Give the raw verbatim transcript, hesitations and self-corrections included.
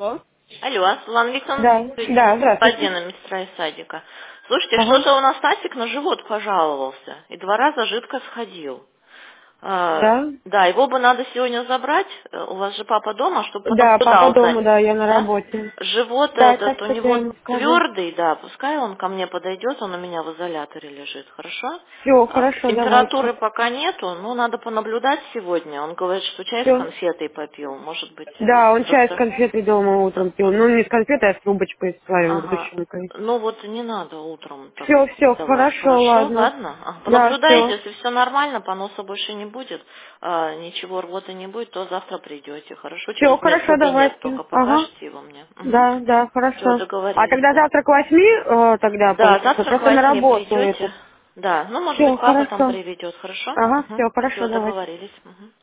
Алло? Алло, Светлана Викторовна, Да, да, здравствуйте. Владимир, медсестра из садика. Слушайте, Ага, что-то у нас Стасик на живот пожаловался, и два раза жидко сходил. А, да. да, его бы надо сегодня забрать, э, у вас же папа дома, чтобы Да, папа понаблюдал за дома, ним, да, я на да? работе. Живот Да, этот сейчас у я него ему скажу. твердый, да, пускай он ко мне подойдет, он у меня в изоляторе лежит, хорошо? Все, А, хорошо, температуры давайте. пока нету, но надо понаблюдать сегодня. Он говорит, что чай с Все. конфетой попил, может быть, Да, он чай с доктор... конфетой дома утром пил. Ну, не с конфетой, а с трубочкой с своим Ага. сгущенкой. Ну вот не надо утром так Все, все, давать. хорошо, Хорошо, ладно. ладно. А, Да, Понаблюдайте, все. если все нормально, поноса больше не будет, а, ничего рвоты не будет, то завтра придете. Хорошо, Все, через хорошо, медкабинет давайте. только Ага. покажете его мне. Да, да, Все, хорошо. А договорились, тогда да. завтра к восьми, э, тогда, Да, получается, завтра к просто на восьми работу придете. этот. Да, ну, может Все, быть, папа там хорошо. приведет, хорошо? Ага, Угу. все, хорошо, Все, давайте. договорились. Мгм.